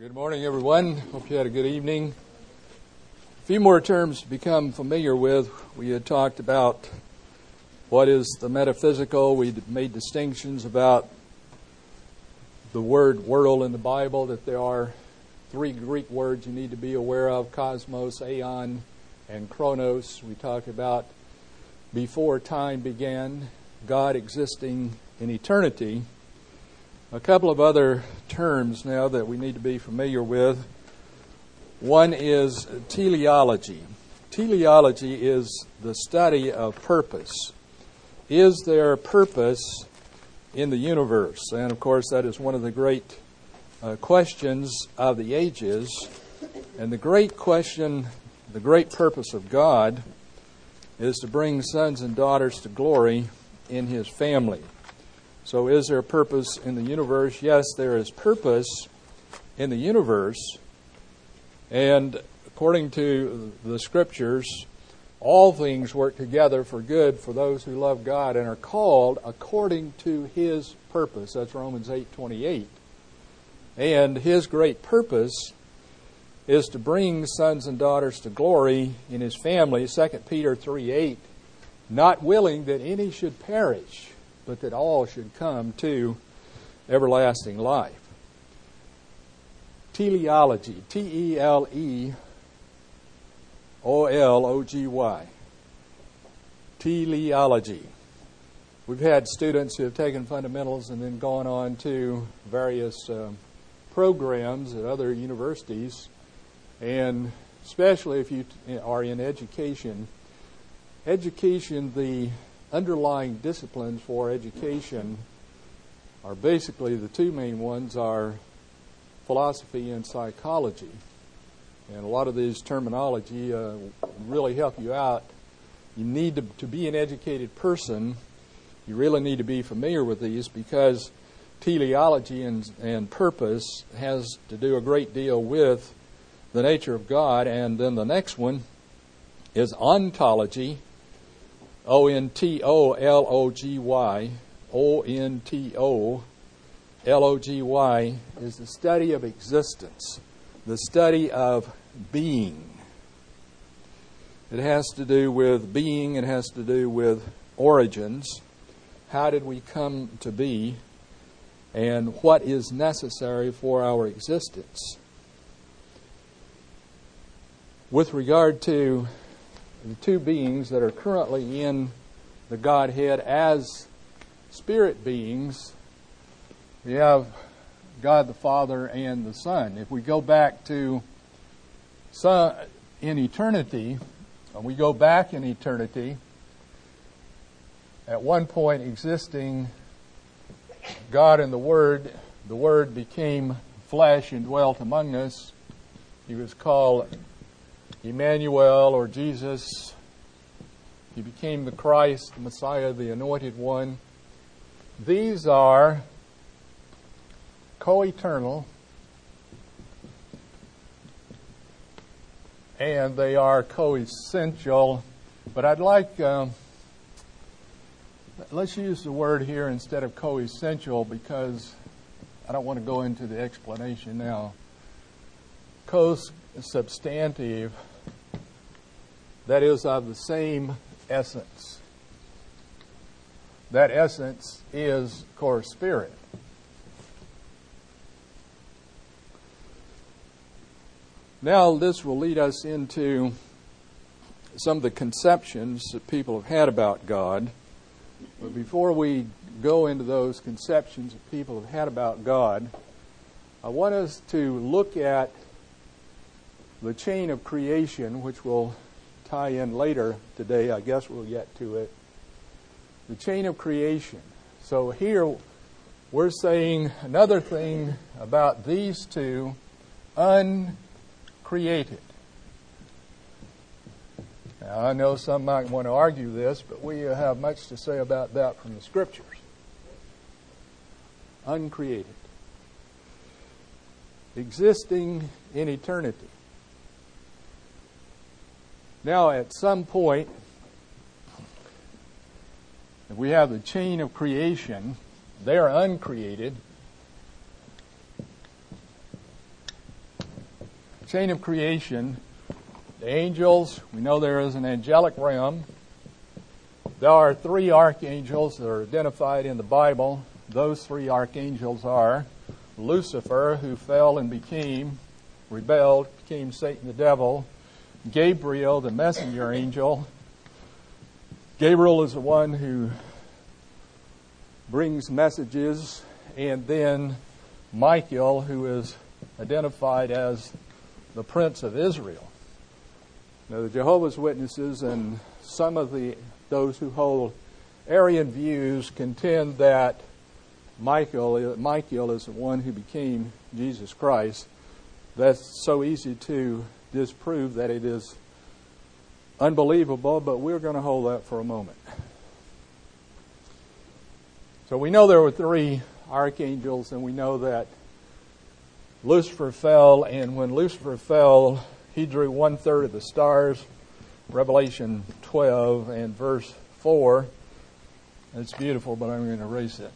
Good morning, everyone. Hope you had a good evening. A few more terms to become familiar with. We had talked about what is the metaphysical. We made distinctions about the word world in the Bible, that there are three Greek words you need to be aware of: cosmos, aeon, and chronos. We talked about before time began, God existing in eternity. A couple of other terms now that we need to be familiar with. One is teleology. Teleology is the study of purpose. Is there purpose in the universe? And of course, that is one of the great questions of the ages. And the great question, the great purpose of God is to bring sons and daughters to glory in His family. So is there purpose in the universe? Yes, there is purpose in the universe. And according to the Scriptures, all things work together for good for those who love God and are called according to His purpose. That's Romans 8:28. And His great purpose is to bring sons and daughters to glory in His family. 2 Peter 3:8, not willing that any should perish, but that all should come to everlasting life. Teleology, Teleology. Teleology. We've had students who have taken fundamentals and then gone on to various programs at other universities, and especially if you are in education, the underlying disciplines for education are basically the two main ones are philosophy and psychology. And a lot of these terminology really help you out. You need to be an educated person. You really need to be familiar with these, because teleology and purpose has to do a great deal with the nature of God. And then the next one is ontology. Ontology. Ontology is the study of existence, the study of being. It has to do with being, it has to do with origins. How did we come to be, and what is necessary for our existence? With regard to the two beings that are currently in the Godhead as spirit beings, we have God the Father and the Son. If we go back to in eternity, at one point existing God and the Word became flesh and dwelt among us. He was called Emmanuel, or Jesus. He became the Christ, the Messiah, the Anointed One. These are co-eternal, and they are co-essential. But I'd like, let's use the word here instead of co-essential, because I don't want to go into the explanation now. Co-substantive, that is of the same essence. That essence is, of course, spirit. Now, this will lead us into some of the conceptions that people have had about God. But before we go into those conceptions that people have had about God, I want us to look at the chain of creation, which will tie in later today. I guess we'll get to it. The chain of creation. So here we're saying another thing about these two: uncreated. Now, I know some might want to argue this, but we have much to say about that from the Scriptures. Uncreated. Existing in eternity. Now, at some point, if we have the chain of creation, they are uncreated. chain of creation, the angels, we know there is an angelic realm. There are 3 archangels that are identified in the Bible. Those 3 archangels are Lucifer, who fell and rebelled, became Satan the devil. Gabriel, the messenger angel. Gabriel is the one who brings messages. And then Michael, who is identified as the Prince of Israel. Now, the Jehovah's Witnesses and some of those who hold Arian views contend that Michael is the one who became Jesus Christ. That's so easy to disprove that it is unbelievable, but we're going to hold that for a moment. So we know there were 3 archangels, and we know that Lucifer fell, and when Lucifer fell, he drew 1/3 of the stars. Revelation 12 and verse 4. It's beautiful, but I'm going to erase it.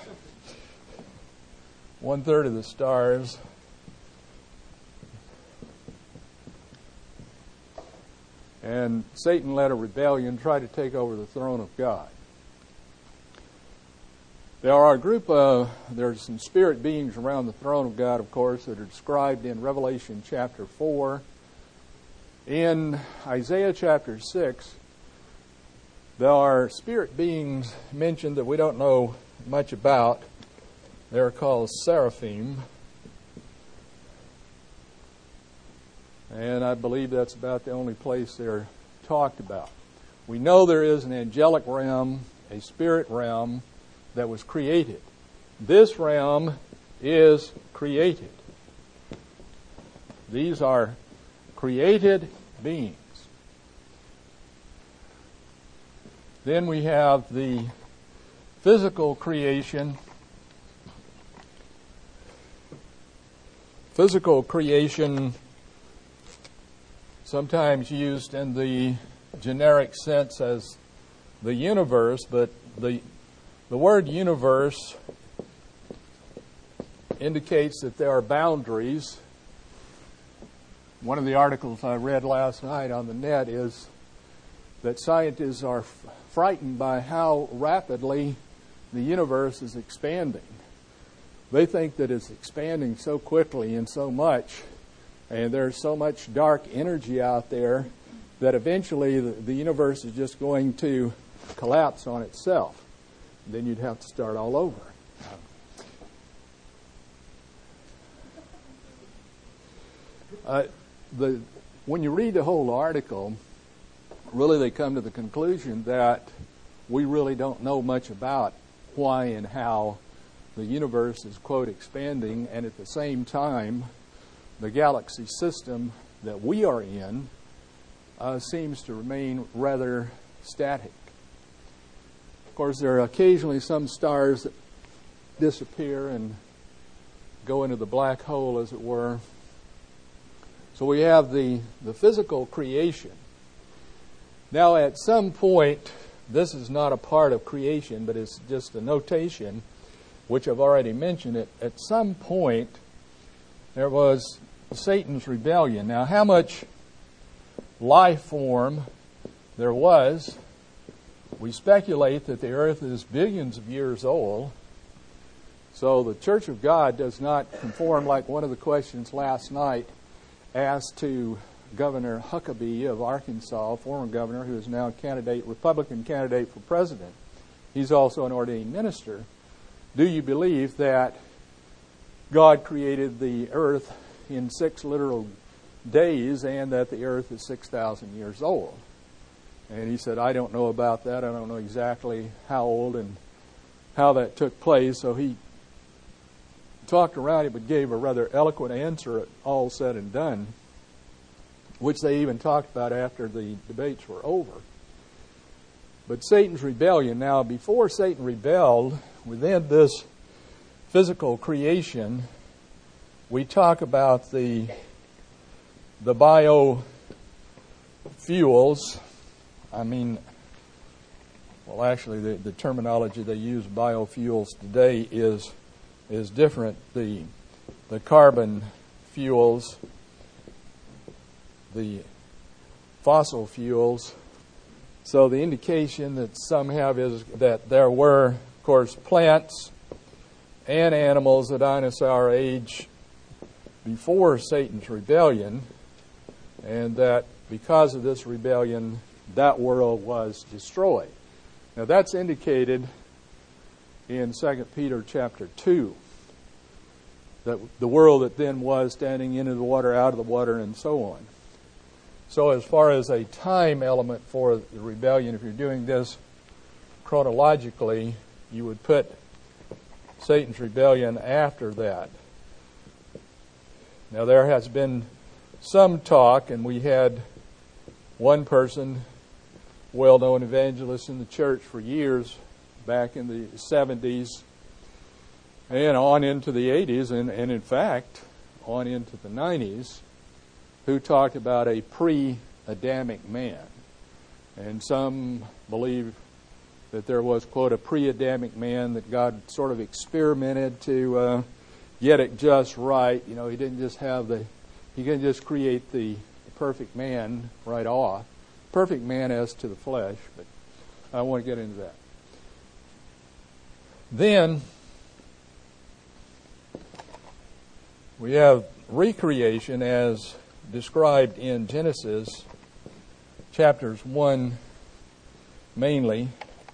1/3 of the stars. And Satan led a rebellion, tried to take over the throne of God. There's some spirit beings around the throne of God, of course, that are described in Revelation chapter 4. In Isaiah chapter 6, there are spirit beings mentioned that we don't know much about. They're called seraphim. And I believe that's about the only place they're talked about. We know there is an angelic realm, a spirit realm, that was created. This realm is created. These are created beings. Then we have the physical creation. Physical creation, sometimes used in the generic sense as the universe, but the word universe indicates that there are boundaries. One of the articles I read last night on the net is that scientists are frightened by how rapidly the universe is expanding. They think that it's expanding so quickly and so much, and there's so much dark energy out there that eventually the universe is just going to collapse on itself. Then you'd have to start all over. When you read the whole article, really they come to the conclusion that we really don't know much about why and how the universe is, quote, expanding, and at the same time, the galaxy system that we are in seems to remain rather static. Of course, there are occasionally some stars that disappear and go into the black hole, as it were. So we have the physical creation. Now, at some point, this is not a part of creation, but it's just a notation, which I've already mentioned it. At some point, there was Satan's rebellion. Now, how much life form there was, we speculate that the earth is billions of years old. So the Church of God does not conform, like one of the questions last night asked to Governor Huckabee of Arkansas, former governor, who is now a Republican candidate for president. He's also an ordained minister. Do you believe that God created the earth in 6 literal days and that the earth is 6,000 years old? And he said, I don't know about that. I don't know exactly how old and how that took place. So he talked around it but gave a rather eloquent answer, all said and done, which they even talked about after the debates were over. But Satan's rebellion. Now, before Satan rebelled, within this physical creation, we talk about the biofuels. Actually, the terminology they use, biofuels, today is different. The carbon fuels the fossil fuels. So the indication that some have is that there were, of course, plants and animals, the dinosaur age, before Satan's rebellion, and that because of this rebellion, that world was destroyed. Now that's indicated in 2 Peter chapter 2, that the world that then was standing into the water, out of the water, and so on. So as far as a time element for the rebellion, if you're doing this chronologically, you would put Satan's rebellion after that. Now there has been some talk, and we had one person, well-known evangelist in the church for years, back in the 70s and on into the 80s, and in fact on into the 90s, who talked about a pre-Adamic man. And some believe that there was, quote, a pre-Adamic man, that God sort of experimented to get it just right. You know, he didn't just create the perfect man right off. Perfect man as to the flesh, but I want to get into that. Then we have recreation as described in Genesis chapters 1 mainly.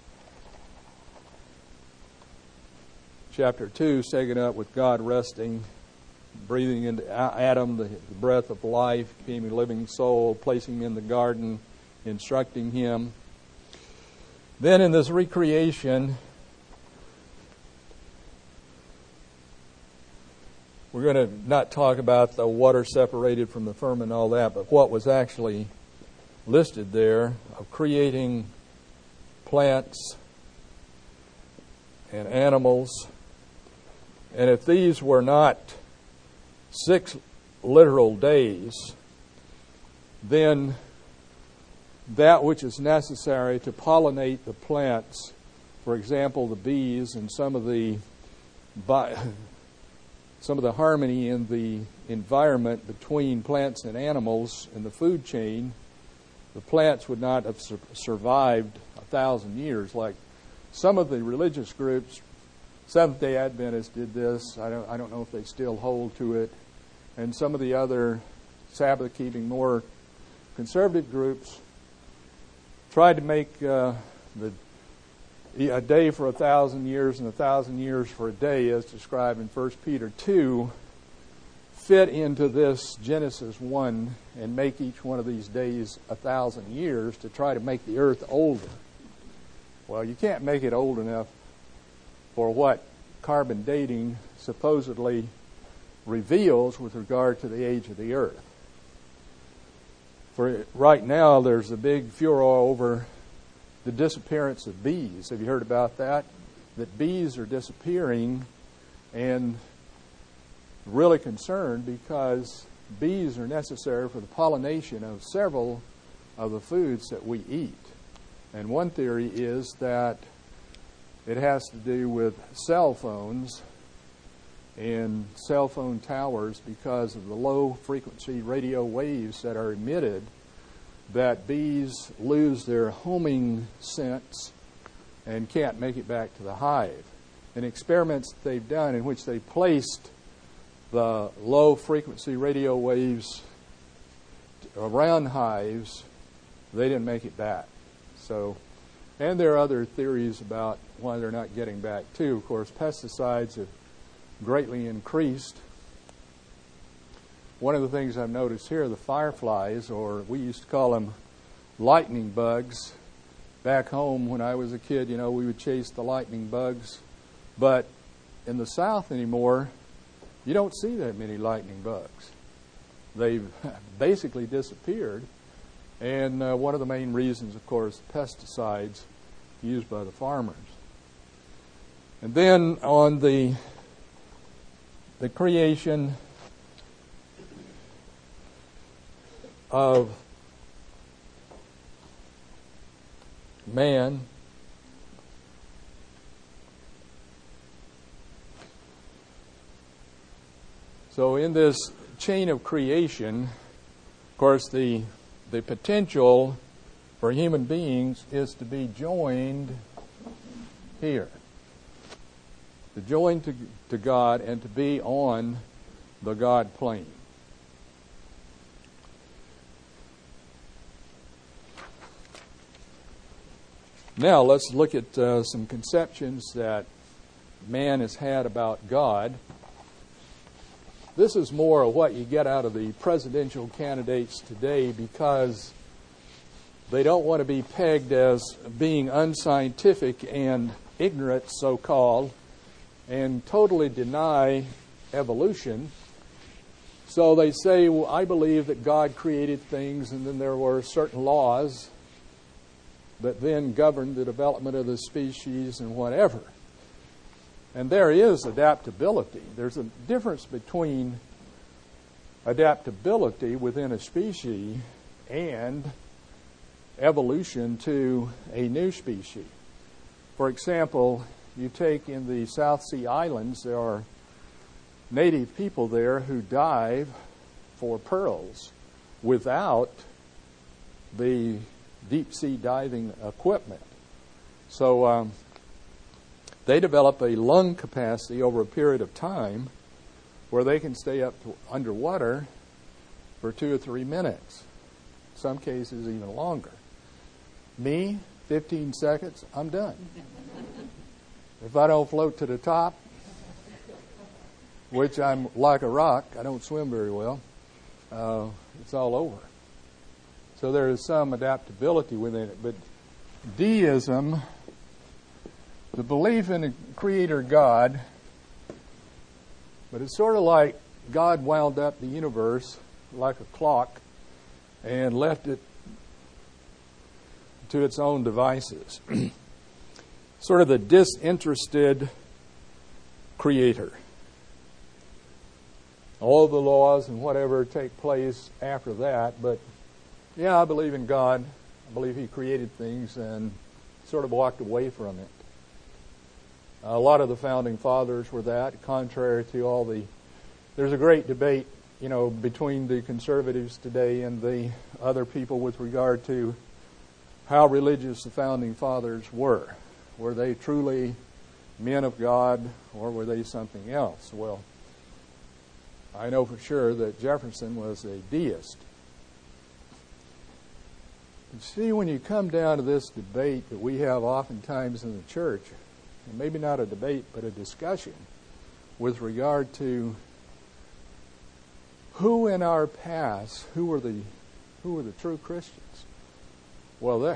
Chapter 2, taken up with God resting, breathing into Adam the breath of life, became a living soul, placing him in the garden, instructing him. Then in this recreation, we're going to not talk about the water separated from the firmament and all that, but what was actually listed there of creating plants and animals. And if these were not 6 literal days, then that which is necessary to pollinate the plants, for example, the bees and some of the harmony in the environment between plants and animals in the food chain, the plants would not have survived 1,000 years. Like some of the religious groups, Seventh-day Adventists did this. I don't know if they still hold to it. And some of the other Sabbath-keeping, more conservative groups tried to make a day for 1,000 years and 1,000 years for a day, as described in 1 Peter 2, fit into this Genesis 1 and make each one of these days 1,000 years to try to make the earth older. Well, you can't make it old enough for what carbon dating supposedly reveals with regard to the age of the earth. For right now, there's a big furor over the disappearance of bees. Have you heard about that? That bees are disappearing, and really concerned because bees are necessary for the pollination of several of the foods that we eat. And one theory is that it has to do with cell phones and cell phone towers because of the low frequency radio waves that are emitted, that bees lose their homing sense and can't make it back to the hive. And experiments that they've done in which they placed the low frequency radio waves around hives, they didn't make it back. So, and there are other theories about why they're not getting back too. Of course, pesticides have greatly increased. One of the things I've noticed here, the fireflies, or we used to call them lightning bugs. Back home when I was a kid, we would chase the lightning bugs. But in the South anymore, you don't see that many lightning bugs. They've basically disappeared. And one of the main reasons, of course, pesticides used by the farmers. And then on the creation of man, so in this chain of creation, course, the potential for human beings is to be joined here. To join to God and to be on the God plane. Now let's look at some conceptions that man has had about God. This is more of what you get out of the presidential candidates today because they don't want to be pegged as being unscientific and ignorant, so-called, and totally deny evolution. So they say, well, I believe that God created things and then there were certain laws that then governed the development of the species and whatever. And there is adaptability. There's a difference between adaptability within a species and evolution to a new species. For example, you take in the South Sea Islands, there are native people there who dive for pearls without the deep sea diving equipment. So they develop a lung capacity over a period of time where they can stay up to underwater for 2 or 3 minutes. In some cases even longer. Me, 15 seconds, I'm done. If I don't float to the top, which I'm like a rock, I don't swim very well, it's all over. So there is some adaptability within it. But deism, the belief in a creator God, but it's sort of like God wound up the universe like a clock and left it to its own devices. Sort of the disinterested creator. All the laws and whatever take place after that, but yeah, I believe in God. I believe He created things and sort of walked away from it. A lot of the founding fathers were that, contrary to all the... There's a great debate, between the conservatives today and the other people with regard to how religious the founding fathers were. Were they truly men of God or were they something else? Well, I know for sure that Jefferson was a deist. You see, when you come down to this debate that we have oftentimes in the church, and maybe not a debate, but a discussion with regard to who in our past, who were the true Christians. Well,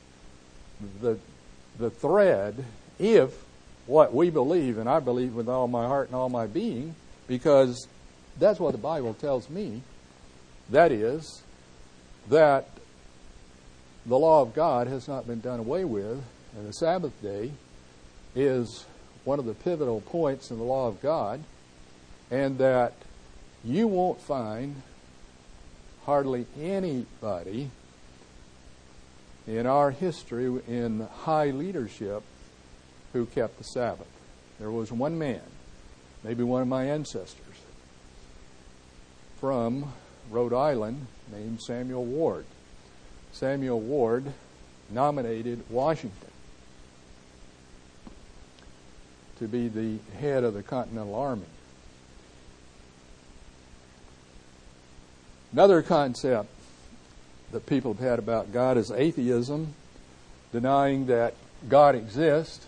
the thread, if what we believe, and I believe with all my heart and all my being, because that's what the Bible tells me, that is, that the law of God has not been done away with, and the Sabbath day is one of the pivotal points in the law of God, and that you won't find hardly anybody in our history in high leadership who kept the Sabbath. There was one man, maybe one of my ancestors, from Rhode Island named Samuel Ward. Samuel Ward nominated Washington to be the head of the Continental Army. Another concept that people have had about God is atheism, denying that God exists.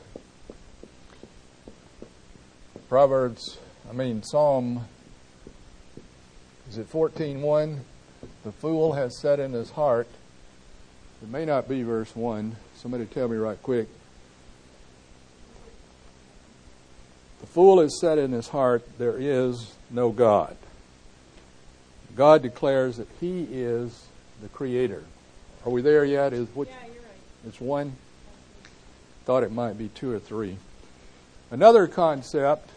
Psalm, is it 14:1? The fool has said in his heart, it may not be verse 1, somebody tell me right quick. The fool has said in his heart, there is no God. God declares that He is the Creator. Are we there yet? Yeah, you're right. It's 1? Thought it might be 2 or 3. Another concept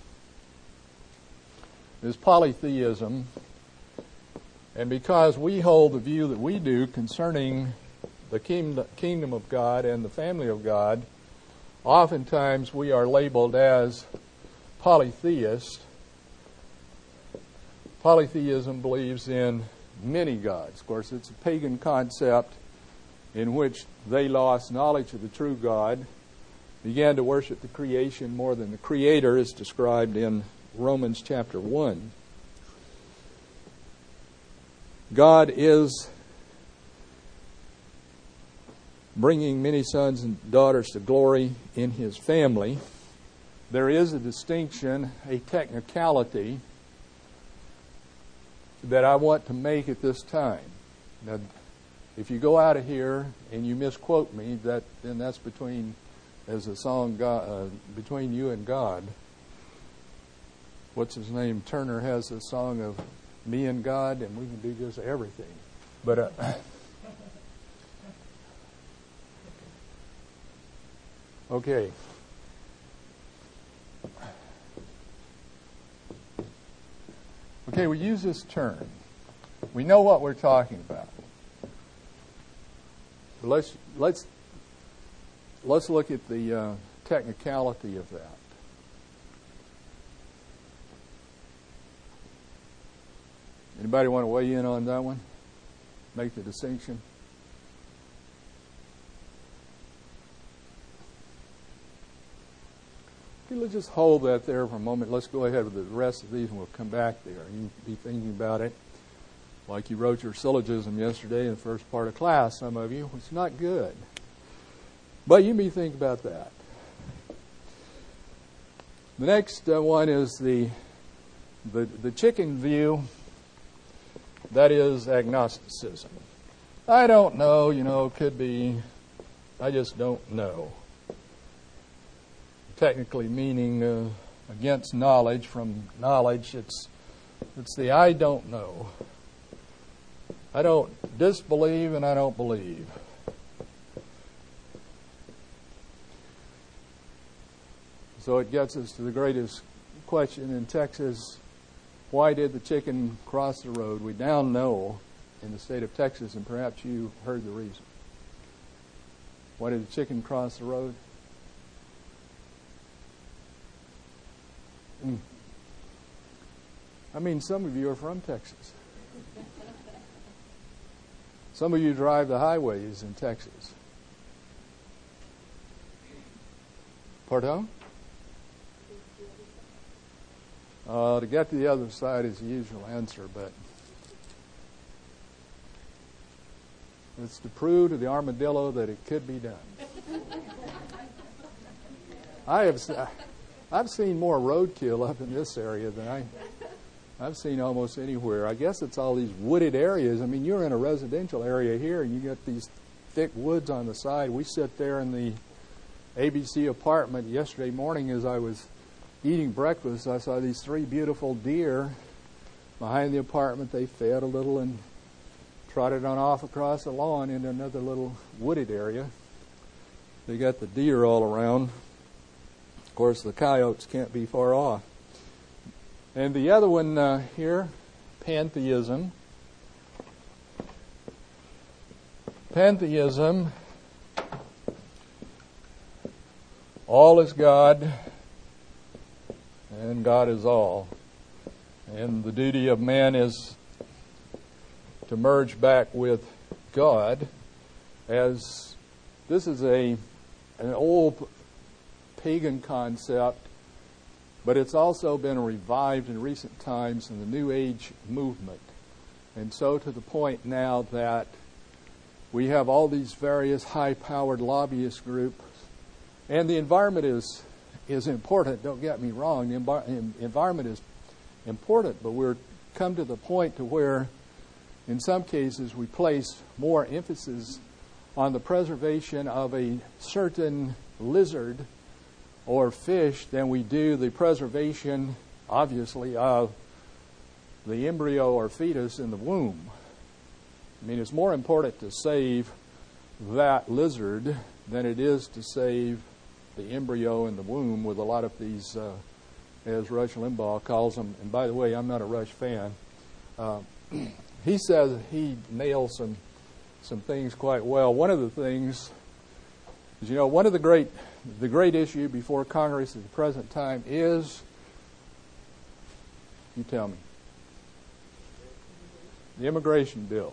is polytheism. And because we hold the view that we do concerning the kingdom of God and the family of God, oftentimes we are labeled as polytheists. Polytheism believes in many gods. Of course, it's a pagan concept in which they lost knowledge of the true God, began to worship the creation more than the Creator, as described in Romans chapter 1. God is bringing many sons and daughters to glory in His family. There is a distinction, a technicality, that I want to make at this time. Now, if you go out of here and you misquote me, then that's between, as a song, between you and God. What's his name? Turner has a song of me and God, and we can do just everything. But okay. Okay, we use this term. We know what we're talking about. Let's look at the technicality of that. Anybody want to weigh in on that one? Make the distinction? Okay, let's just hold that there for a moment. Let's go ahead with the rest of these and we'll come back there. You be thinking about it like you wrote your syllogism yesterday in the first part of class, some of you. It's not good. But you may think about that. The next one is the chicken view. That is agnosticism. I don't know, could be, I just don't know. Technically meaning against knowledge. From knowledge, it's the I don't know. I don't disbelieve and I don't believe. So it gets us to the greatest question in Texas. Why did the chicken cross the road? We now know in the state of Texas, and perhaps you heard the reason. Why did the chicken cross the road? I mean, some of you are from Texas. Some of you drive the highways in Texas. Pardon? To get to the other side is the usual answer, but it's to prove to the armadillo that it could be done. I've seen more roadkill up in this area than I've seen almost anywhere. I guess it's all these wooded areas. I mean, you're in a residential area here, and you got these thick woods on the side. We sit there in the ABC apartment yesterday morning as I was eating breakfast. I saw these 3 beautiful deer behind the apartment. They fed a little and trotted on off across the lawn into another little wooded area. They got the deer all around. Of course, the coyotes can't be far off. And the other one here, pantheism. Pantheism, all is God, and God is all. And the duty of man is to merge back with God, as this is an old pagan concept, but it's also been revived in recent times in the New Age movement. And so to the point now that we have all these various high-powered lobbyist groups, and the environment is important. Don't get me wrong. The environment is important, but we're come to the point to where, in some cases, we place more emphasis on the preservation of a certain lizard or fish than we do the preservation, obviously, of the embryo or fetus in the womb. I mean, it's more important to save that lizard than it is to save the embryo in the womb with a lot of these, as Rush Limbaugh calls them. And by the way, I'm not a Rush fan. He says he nails some things quite well. One of the things is, one of the great issue before Congress at the present time is, you tell me. the immigration bill.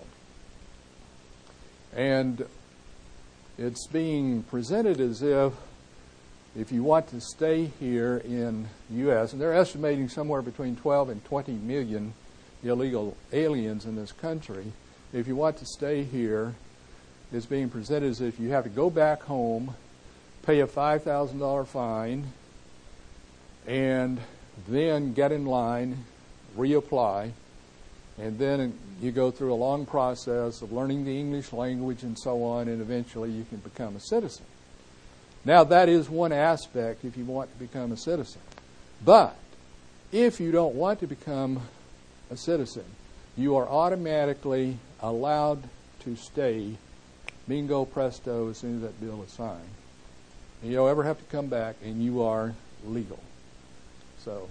And it's being presented as if you want to stay here in the U.S., and they're estimating somewhere between 12 and 20 million illegal aliens in this country. If you want to stay here, it's being presented as if you have to go back home, pay a $5,000 fine, and then get in line, reapply, and then you go through a long process of learning the English language and so on, and eventually you can become a citizen. Now, that is one aspect if you want to become a citizen. But if you don't want to become a citizen, you are automatically allowed to stay, bingo presto, as soon as that bill is signed. And you don't ever have to come back, and you are legal. So,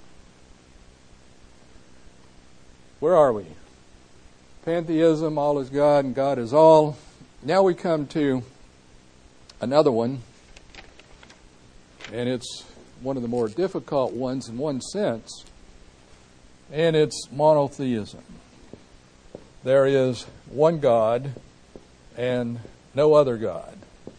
where are we? Pantheism, all is God and God is all. Now we come to another one, and it's one of the more difficult ones in one sense, and it's monotheism. There is one God and no other God.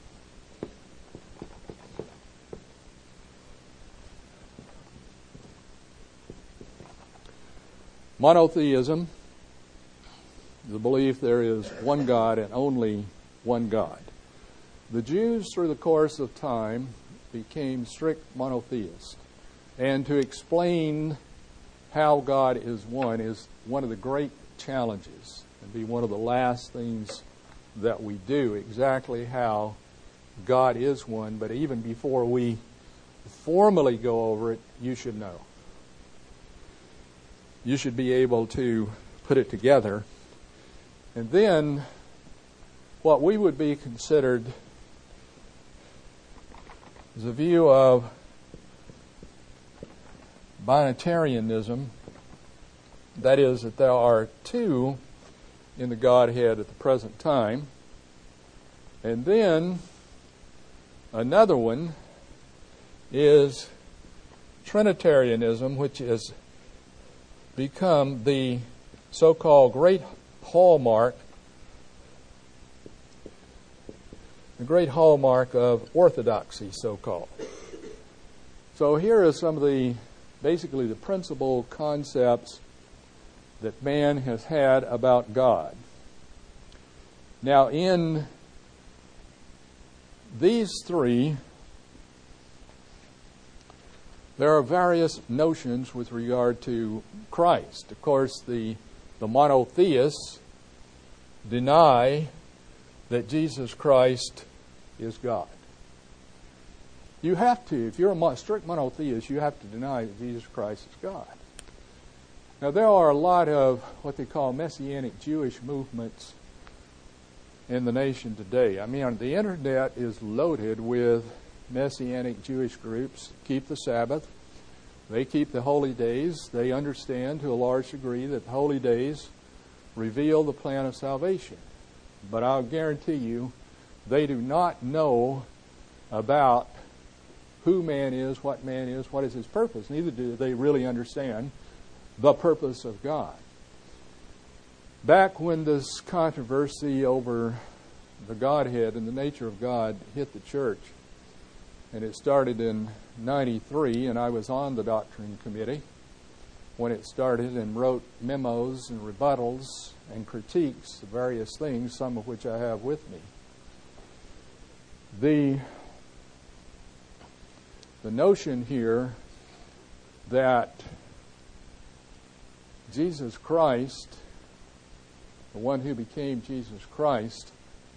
Monotheism, the belief there is one God and only one God. The Jews, through the course of time, became strict monotheists. And to explain how God is one of the great challenges, and be one of the last things that we do, exactly how God is one. But even before we formally go over it, you should know. You should be able to put it together. And then what we would be considered is a view of binitarianism. That is, that there are two in the Godhead at the present time. And then another one is Trinitarianism, which has become the so-called great hallmark, of orthodoxy, so-called. So here are some of basically the principal concepts that man has had about God. Now, in these three, there are various notions with regard to Christ. Of course, the monotheists deny that Jesus Christ is God. You have to, if you're a strict monotheist, you have to deny that Jesus Christ is God. Now, there are a lot of what they call Messianic Jewish movements in the nation today. I mean, the internet is loaded with Messianic Jewish groups. Keep the Sabbath. They keep the holy days. They understand to a large degree that the holy days reveal the plan of salvation. But I'll guarantee you, they do not know about who man is, what is his purpose. Neither do they really understand the purpose of God. Back when this controversy over the Godhead and the nature of God hit the church, and it started in 93, and I was on the doctrine committee when it started and wrote memos and rebuttals and critiques of various things, some of which I have with me. The notion here that Jesus Christ, the one who became Jesus Christ,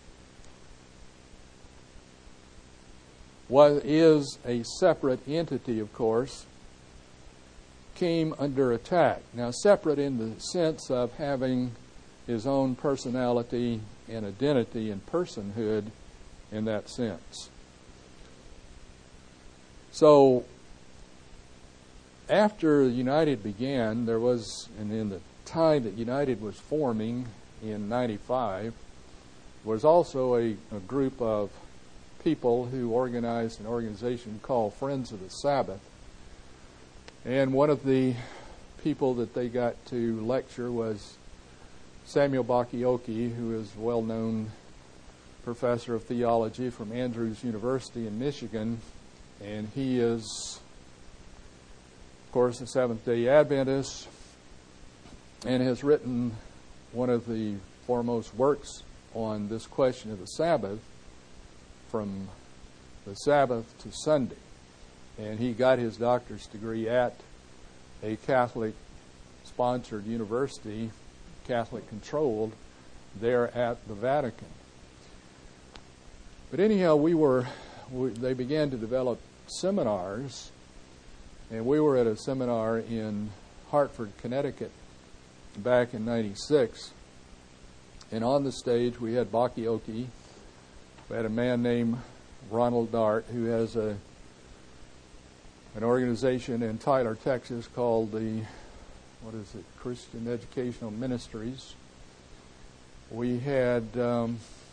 is a separate entity, of course, came under attack. Now, separate in the sense of having his own personality and identity and personhood in that sense. So, after United began, there was, and in the time that United was forming in 95, was also a group of people who organized an organization called Friends of the Sabbath. And one of the people that they got to lecture was Samuel Bacchiocchi, who is a well-known professor of theology from Andrews University in Michigan, and he is, of course, a Seventh-day Adventist, and has written one of the foremost works on this question of the Sabbath, from the Sabbath to Sunday. And he got his doctor's degree at a Catholic-sponsored university, Catholic-controlled, there at the Vatican. But anyhow, they began to develop seminars, and we were at a seminar in Hartford, Connecticut, back in '96. And on the stage, we had Bacchiocchi. We had a man named Ronald Dart, who has an organization in Tyler, Texas, called the, Christian Educational Ministries. We had a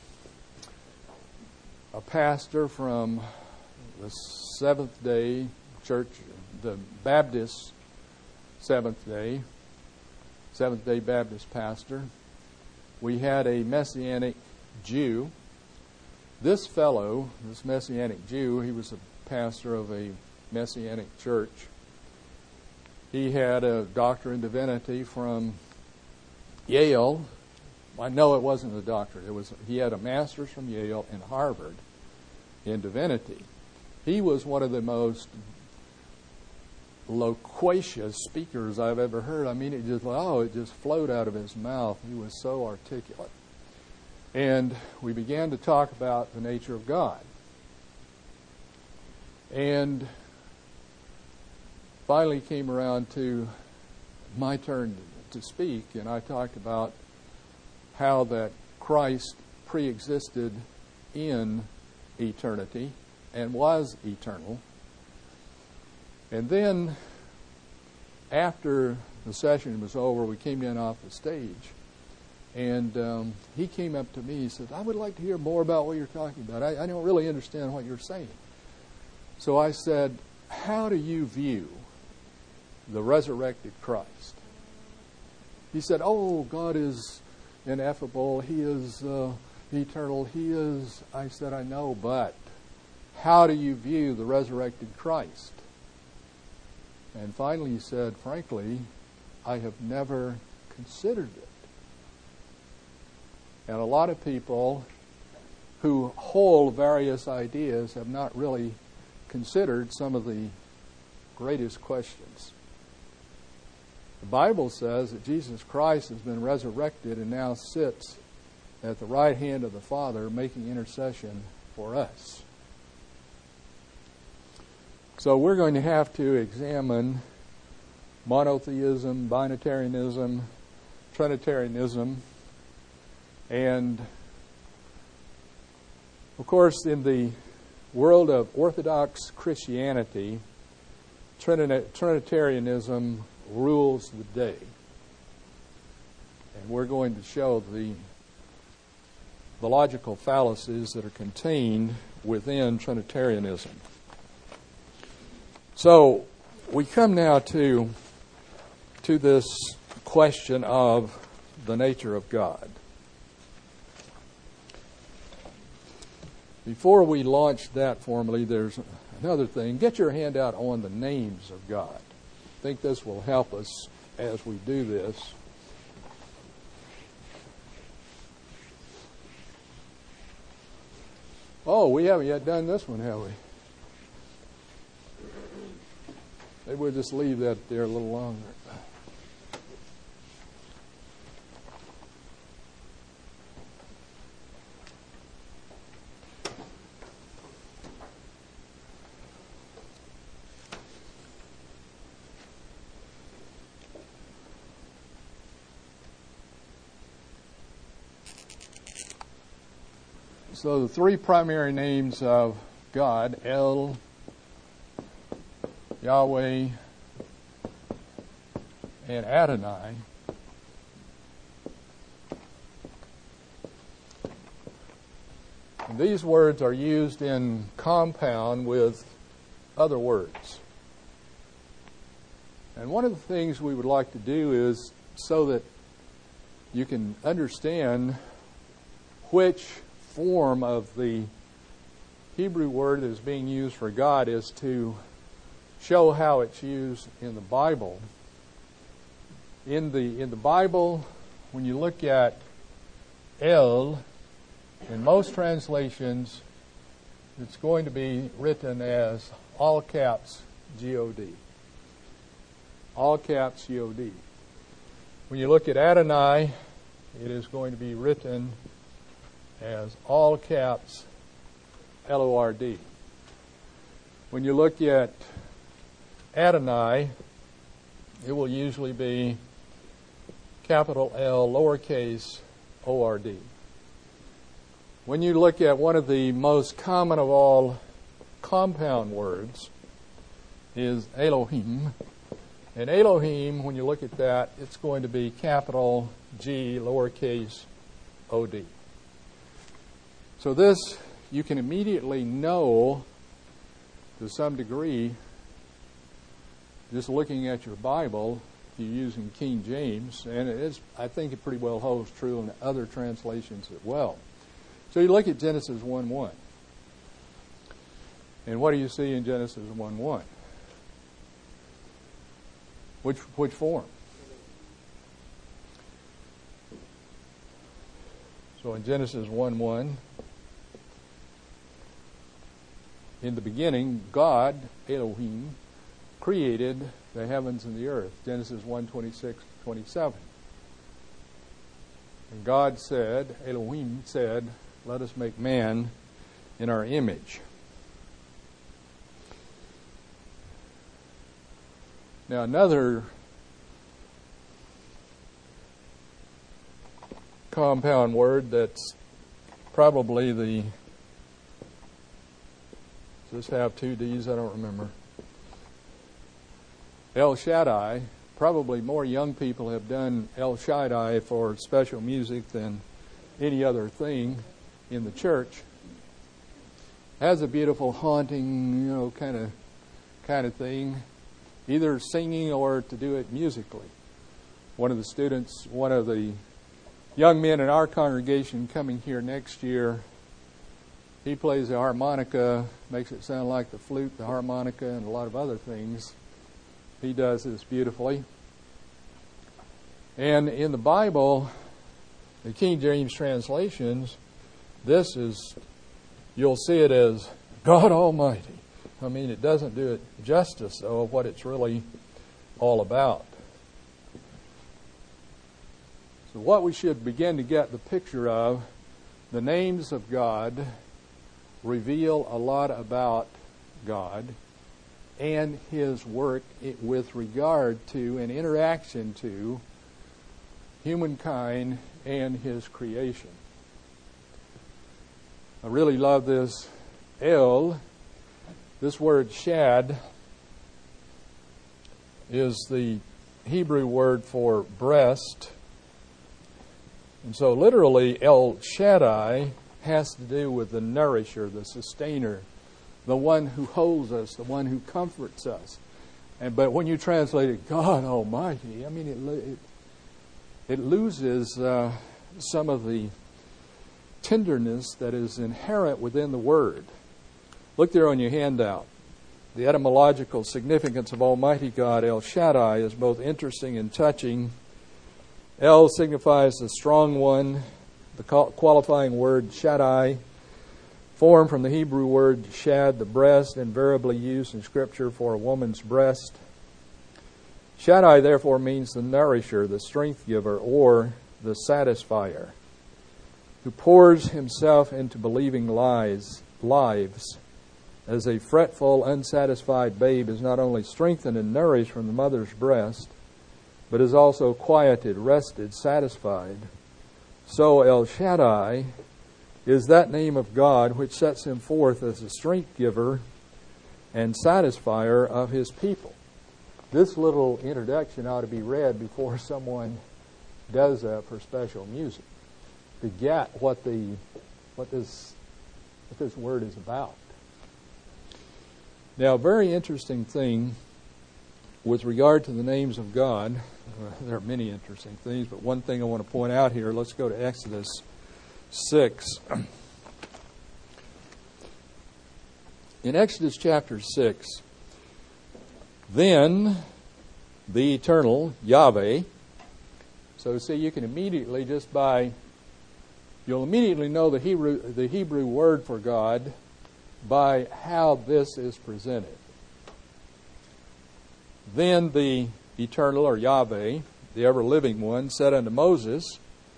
pastor from the Seventh-day Church, the Baptist Seventh-day Baptist pastor. We had a Messianic Jew. This fellow, this Messianic Jew, he was a pastor of a Messianic church. He had a doctorate in divinity from Yale. I know it wasn't a doctorate. He had a master's from Yale and Harvard in divinity. He was one of the most loquacious speakers I've ever heard. I mean, it just flowed out of his mouth. He was so articulate. And we began to talk about the nature of God. And finally came around to my turn to speak, and I talked about how that Christ pre-existed in eternity and was eternal. And then, after the session was over, we came in off the stage, and he came up to me. He said, "I would like to hear more about what you're talking about. I don't really understand what you're saying." So I said, "How do you view the resurrected Christ?" He said, "Oh, God is ineffable. He is eternal. He is..." I said, "I know, but how do you view the resurrected Christ?" And finally he said, "Frankly, I have never considered it." And a lot of people who hold various ideas have not really considered some of the greatest questions. The Bible says that Jesus Christ has been resurrected and now sits at the right hand of the Father making intercession for us. So we're going to have to examine monotheism, binitarianism, Trinitarianism, and of course in the world of Orthodox Christianity, Trinitarianism rules the day. And we're going to show the logical fallacies that are contained within Trinitarianism. So we come now to this question of the nature of God. Before we launch that formally, there's another thing. Get your hand out on the names of God. I think this will help us as we do this. Oh, we haven't yet done this one, have we? Maybe we'll just leave that there a little longer. So the three primary names of God, El, Yahweh, and Adonai, and these words are used in compound with other words. And one of the things we would like to do is, so that you can understand which form of the Hebrew word that is being used for God is to show how it's used in the Bible. In the Bible, when you look at El, in most translations, it's going to be written as all caps G-O-D. All caps G-O-D. When you look at Adonai, it is going to be written as all caps L-O-R-D. When you look at Adonai, it will usually be capital L, lowercase O-R-D. When you look at one of the most common of all compound words is Elohim. And Elohim, when you look at that, it's going to be capital G, lowercase O-D. So this, you can immediately know to some degree, just looking at your Bible, if you're using King James, and it is, I think it pretty well holds true in other translations as well. So you look at Genesis 1:1. And what do you see in Genesis 1:1? Which form? So in Genesis 1:1, in the beginning, God, Elohim, created the heavens and the earth. Genesis 1:26-27. And God said, Elohim said, let us make man in our image. Now another compound word that's probably does this have two D's? I don't remember. El Shaddai. Probably more young people have done El Shaddai for special music than any other thing in the church. Has a beautiful haunting, kind of thing, either singing or to do it musically. One of the young men in our congregation coming here next year, he plays the harmonica, makes it sound like the flute, the harmonica, and a lot of other things. He does this beautifully. And in the Bible, the King James translations, you'll see it as God Almighty. I mean, it doesn't do it justice, though, of what it's really all about. So what we should begin to get the picture of, the names of God reveal a lot about God and His work with regard to and interaction to humankind and His creation. I really love this El. This word shad is the Hebrew word for breast. And so literally El Shaddai has to do with the nourisher, the sustainer, the one who holds us, the one who comforts us. But when you translate it, God Almighty, I mean, it loses some of the tenderness that is inherent within the word. Look there on your handout. The etymological significance of Almighty God, El Shaddai, is both interesting and touching. El signifies the strong one. The qualifying word Shaddai, formed from the Hebrew word shad, the breast, invariably used in Scripture for a woman's breast. Shaddai, therefore, means the nourisher, the strength giver, or the satisfier, who pours himself into believing lives, as a fretful, unsatisfied babe is not only strengthened and nourished from the mother's breast, but is also quieted, rested, satisfied. So El Shaddai is that name of God which sets Him forth as the strength giver and satisfier of His people. This little introduction ought to be read before someone does that for special music, to get what this word is about. Now, a very interesting thing with regard to the names of God, there are many interesting things, but one thing I want to point out here, let's go to Exodus 6. In Exodus chapter 6, then the eternal Yahweh, so see, you can immediately you'll immediately know the Hebrew word for God by how this is presented. Then the eternal, or Yahweh, the ever-living one, said unto Moses,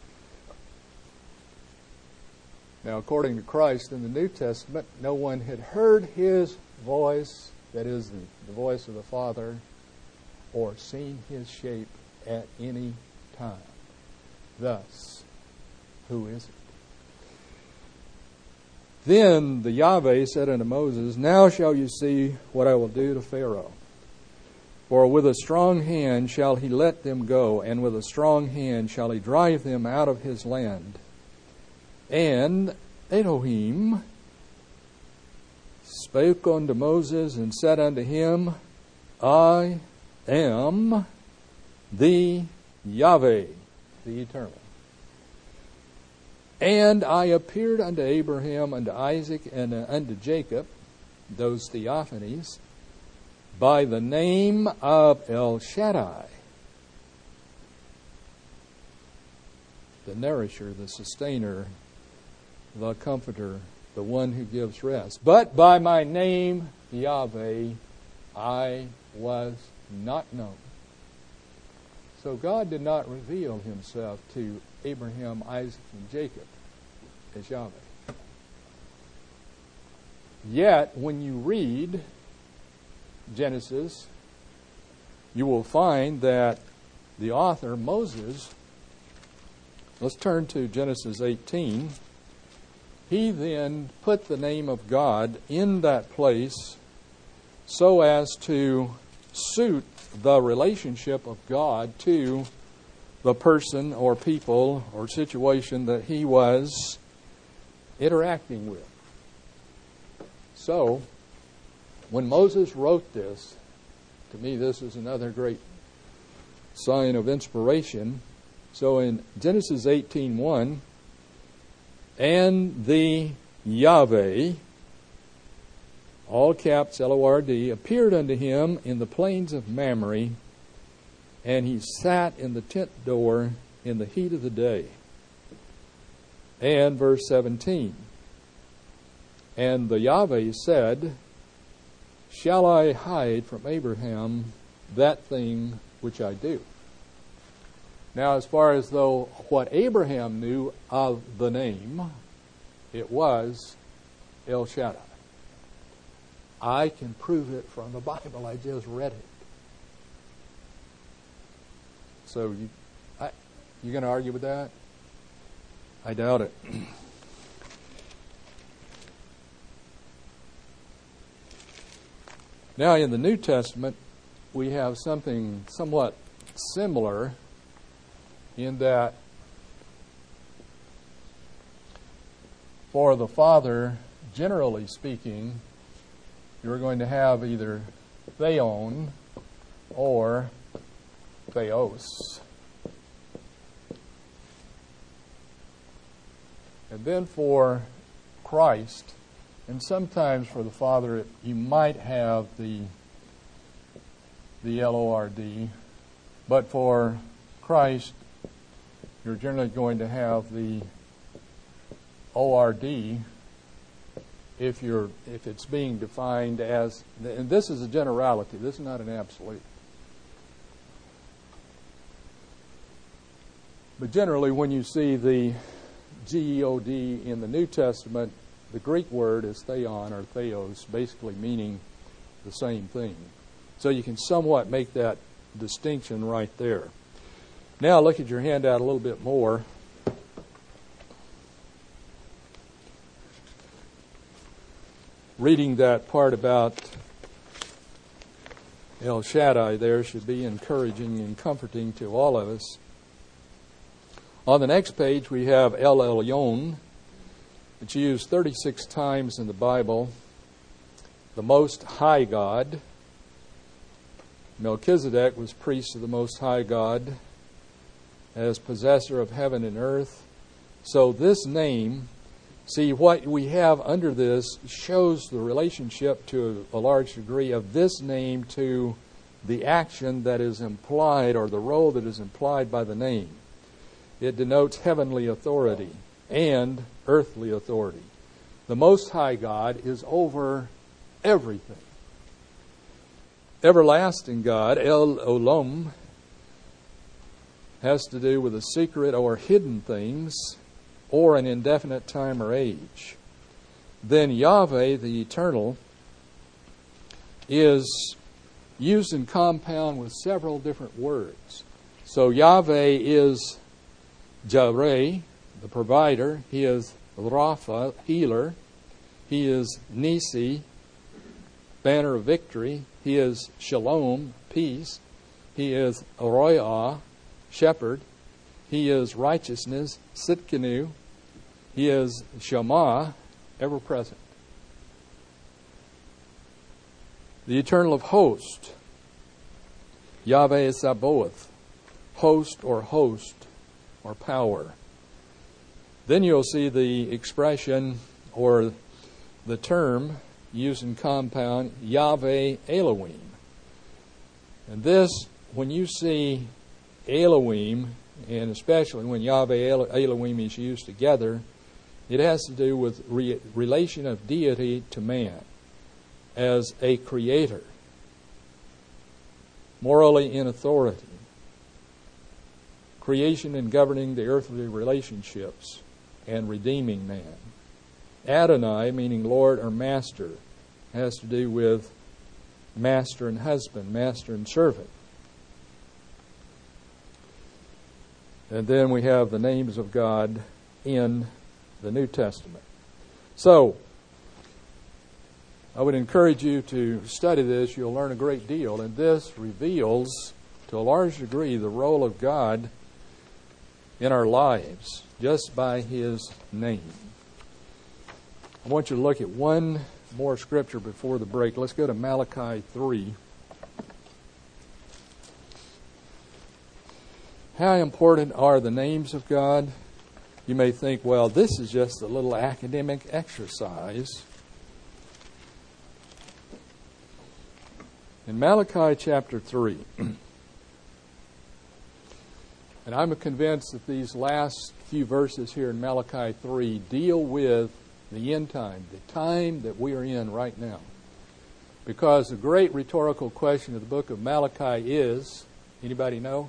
now according to Christ in the New Testament, no one had heard his voice, that is the voice of the Father, or seen his shape at any time. Thus, who is it? Then the Yahweh said unto Moses, now shall you see what I will do to Pharaoh. For with a strong hand shall he let them go, and with a strong hand shall he drive them out of his land. And Elohim spake unto Moses, and said unto him, I am the Yahweh, the Eternal. And I appeared unto Abraham, unto Isaac, and unto Jacob, those theophanies, by the name of El Shaddai, the nourisher, the sustainer, the comforter, the one who gives rest. But by my name, Yahweh, I was not known. So God did not reveal himself to Abraham, Isaac, and Jacob as Yahweh. Yet, when you read Genesis, you will find that the author, Moses, let's turn to Genesis 18. He then put the name of God in that place so as to suit the relationship of God to the person or people or situation that he was interacting with. So, when Moses wrote this, to me this is another great sign of inspiration. So in Genesis 18:1, and the Yahweh, all caps L-O-R-D, appeared unto him in the plains of Mamre, and he sat in the tent door in the heat of the day. And verse 17, and the Yahweh said, shall I hide from Abraham that thing which I do? Now, as far as though what Abraham knew of the name, it was El Shaddai. I can prove it from the Bible. I just read it. So, you going to argue with that? I doubt it. Now, in the New Testament, we have something somewhat similar in that for the Father, generally speaking, you're going to have either theon or theos. And then for Christ, and sometimes for the Father, you might have the L-O-R-D, but for Christ, you're generally going to have the O-R-D if it's being defined as, and this is a generality, this is not an absolute. But generally, when you see the G-E-O-D in the New Testament, the Greek word is theon or theos, basically meaning the same thing. So you can somewhat make that distinction right there. Now look at your handout a little bit more. Reading that part about El Shaddai there should be encouraging and comforting to all of us. On the next page we have El Elyon. It's used 36 times in the Bible. The Most High God. Melchizedek was priest of the Most High God as possessor of heaven and earth. So this name, see, what we have under this shows the relationship to a large degree of this name to the action that is implied, or the role that is implied by the name. It denotes heavenly authority and earthly authority. The Most High God is over everything. Everlasting God, El Olam, has to do with the secret or hidden things, or an indefinite time or age. Then Yahweh, the Eternal, is used in compound with several different words. So Yahweh is Jireh, the provider. He is Rapha, healer. He is Nisi, banner of victory. He is Shalom, peace. He is Royah, shepherd. He is righteousness, Sitkenu. He is Shema, ever present. The Eternal of hosts, Yahweh is Sabaoth, host or power. Then you'll see the expression or the term used in compound, Yahweh Elohim. And this, when you see Elohim, and especially when Yahweh Elohim is used together, it has to do with relation of deity to man as a creator, morally in authority, creation and governing the earthly relationships, and redeeming man. Adonai, meaning Lord or Master, has to do with master and husband, master and servant. And then we have the names of God in the New Testament. So, I would encourage you to study this. You'll learn a great deal. And this reveals, to a large degree, the role of God in our lives just by His name. I want you to look at one more scripture before the break. Let's go to Malachi 3. How important are the names of God? You may think, well, this is just a little academic exercise. In Malachi chapter 3, and I'm convinced that these last few verses here in Malachi 3 deal with the end time, the time that we are in right now. Because the great rhetorical question of the book of Malachi is, anybody know?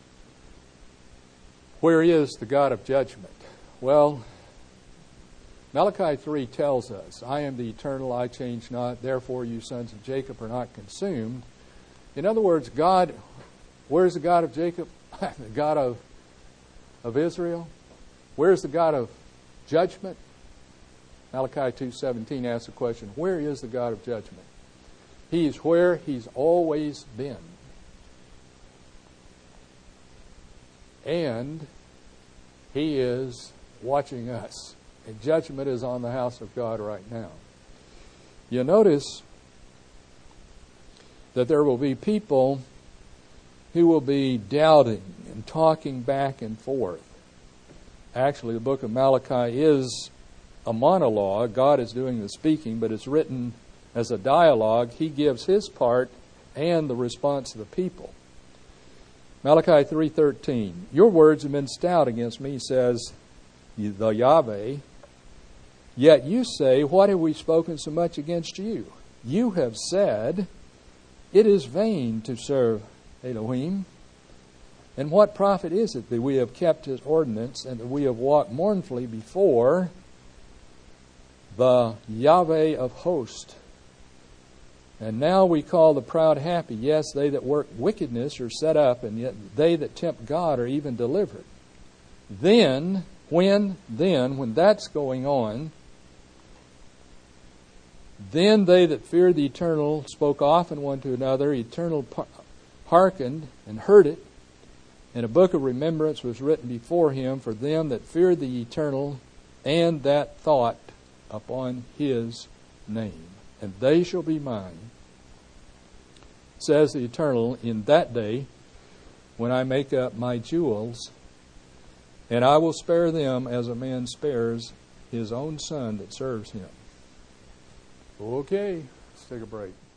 Where is the God of judgment? Well, Malachi 3 tells us, I am the eternal, I change not, therefore you sons of Jacob are not consumed. In other words, God, where's the God of Jacob? The God of Israel? Where's the God of judgment? Malachi 2:17 asks the question, where is the God of judgment? He's where He's always been. And He is watching us. And judgment is on the house of God right now. You notice that there will be people who will be doubting and talking back and forth. Actually, the book of Malachi is a monologue. God is doing the speaking, but it's written as a dialogue. He gives His part and the response of the people. Malachi 3:13, your words have been stout against me, says the Yahweh. Yet you say, what have we spoken so much against you? You have said, it is vain to serve Elohim. And what profit is it that we have kept His ordinance and that we have walked mournfully before the Yahweh of hosts? And now we call the proud happy. Yes, they that work wickedness are set up, and yet they that tempt God are even delivered. Then, when that's going on, then they that feared the Eternal spoke often one to another. Eternal hearkened and heard it. And a book of remembrance was written before Him for them that feared the Eternal and that thought upon His name. And they shall be mine, says the Eternal, in that day, when I make up my jewels, and I will spare them as a man spares his own son that serves him. Okay, let's take a break.